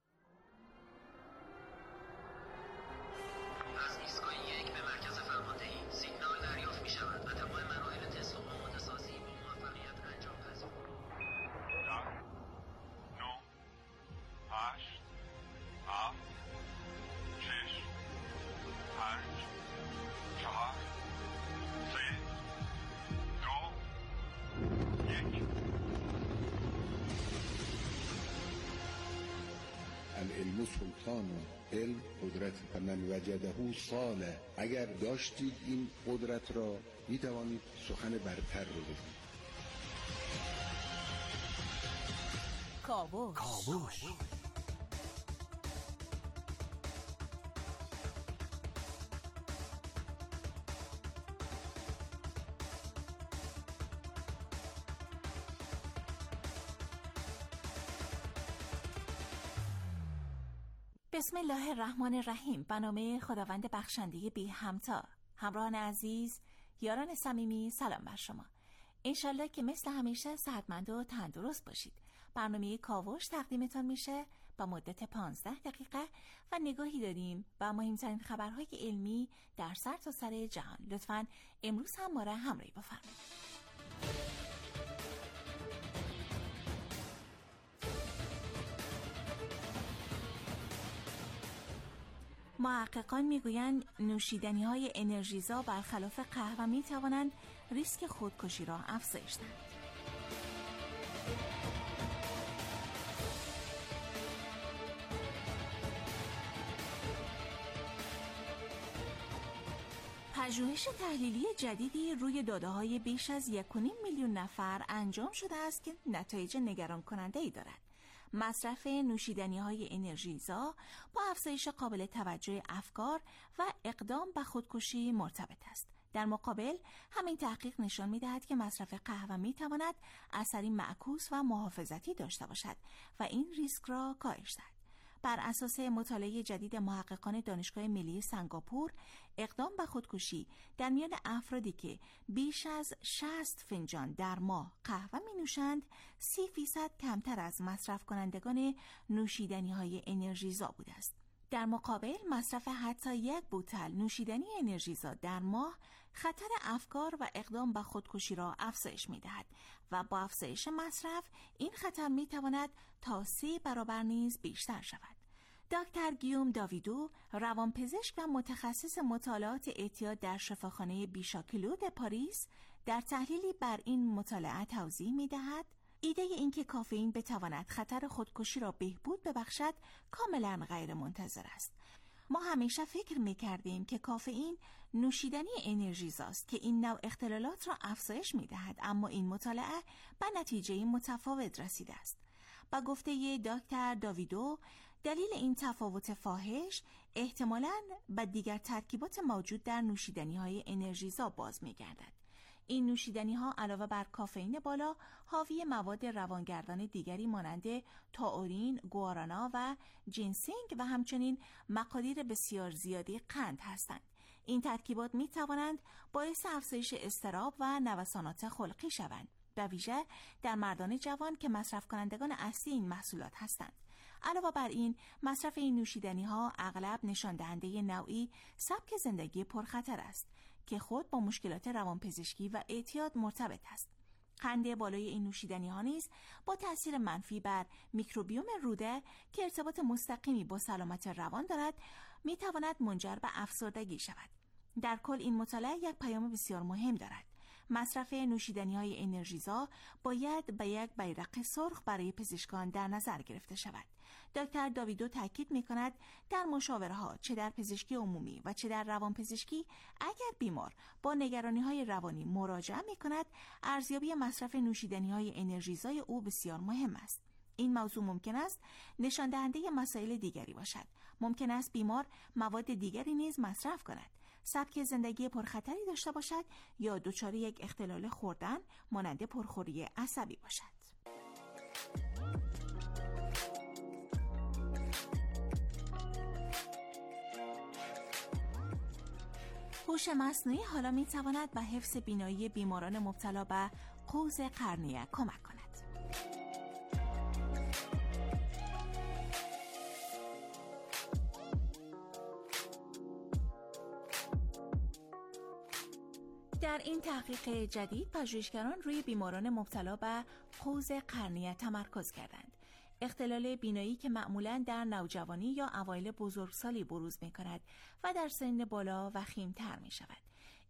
از ایستگاه 1 به مرکز فرماندهی سیگنال دریافت می شود و تمام مراحل تست و آماده سازی با موفقیت انجام پذیر. 10 9 8 7 6 5 4 3 2 1. العلم سلطان، علم قدرت، فمن وجده صالح. اگر داشتید این قدرت را می توانید سخن برتر رو بگید. کاوش. بسم الله الرحمن الرحیم. به نام خداوند بخشنده بی همتا. همراهان عزیز، یاران صمیمی، سلام بر شما. انشالله که مثل همیشه صحتمند و تندرست باشید. برنامه کاوش تقدیمتان میشه با مدت 15 دقیقه و نگاهی داریم به مهمترین خبرهای علمی در سرتاسر جهان. لطفاً امروز هم ما را همراهی بفرمایید. محققان میگویند نوشیدنی‌های انرژیزا برخلاف قهوه میتوانند ریسک خودکشی را افزایش دهند. پژوهش تحلیلی جدیدی روی داده‌های بیش از 1.5 میلیون نفر انجام شده است که نتایج نگران کننده‌ای دارد. مصرف نوشیدنی‌های انرژیزا با افزایش قابل توجه افکار و اقدام به خودکشی مرتبط است. در مقابل، همین تحقیق نشان می‌دهد که مصرف قهوه می‌تواند اثری معکوس و محافظتی داشته باشد و این ریسک را کاهش دهد. بر اساس مطالعه جدید محققان دانشگاه ملی سنگاپور، اقدام به خودکشی در میان افرادی که بیش از 60 فنجان در ماه قهوه می نوشند 30% کمتر از مصرف کنندگان نوشیدنی‌های انرژیزا بوده است. در مقابل، مصرف حتی 1 بوتل نوشیدنی انرژیزا در ماه خطر افکار و اقدام به خودکشی را افزایش می دهد و با افزایش مصرف این خطر می تواند تا 3 برابر نیز بیشتر شود. دکتر گیوم داویدو، روانپزشک و متخصص مطالعات اعتیاد در شفاخانه بیشاکلود پاریس، در تحلیلی بر این مطالعه توضیح می دهد ایده اینکه کافئین بتواند خطر خودکشی را بهبود ببخشد کاملا غیر منتظر است. ما همیشه فکر می‌کردیم که کافئین نوشیدنی انرژیزاست که این نوع اختلالات را افزایش می‌دهد، اما این مطالعه به نتیجه متفاوت رسیده است. با گفته دکتر داویدو، دلیل این تفاوت فاحش احتمالاً به دیگر ترکیبات موجود در نوشیدنی‌های انرژیزا باز می‌گردد. این نوشیدنی‌ها علاوه بر کافئین بالا، حاوی مواد روانگردان دیگری مانند تائورین، گوارانا و جینسینگ و همچنین مقادیر بسیار زیادی قند هستند. این ترکیبات می توانند باعث افزایش اضطراب و نوسانات خلقی شوند، به ویژه در مردان جوان که مصرف کنندگان اصلی این محصولات هستند. علاوه بر این، مصرف این نوشیدنی‌ها اغلب نشان دهنده نوعی سبک زندگی پرخطر است که خود با مشکلات روانپزشکی و اعتیاد مرتبط است. قند بالای این نوشیدنی‌ها نیز با تأثیر منفی بر میکروبیوم روده که ارتباط مستقیمی با سلامت روان دارد، می‌تواند منجر به افسردگی شود. در کل این مطالعه یک پیام بسیار مهم دارد. مصرف نوشیدنی‌های انرژیزا باید به یک بیرق سرخ برای پزشکان در نظر گرفته شود. دکتر داویدو تاکید می‌کند در مشاوره‌ها چه در پزشکی عمومی و چه در روانپزشکی، اگر بیمار با نگرانی‌های روانی مراجعه می‌کند، ارزیابی مصرف نوشیدنی‌های انرژیزای او بسیار مهم است. این موضوع ممکن است نشان دهنده مسائل دیگری باشد. ممکن است بیمار مواد دیگری نیز مصرف کند، سبک زندگی پرخطری داشته باشد یا دچار یک اختلال خوردن مانند پرخوری عصبی باشد. هوش مصنوعی حالا می تواند به حفظ بینایی بیماران مبتلا به قوز قرنیه کمک کند. در این تحقیق جدید، پژوهشگران روی بیماران مبتلا به قوز قرنیه تمرکز کردند. اختلال بینایی که معمولاً در نوجوانی یا اوایل بزرگسالی بروز می‌کند و در سن بالا وخیم‌تر می‌شود.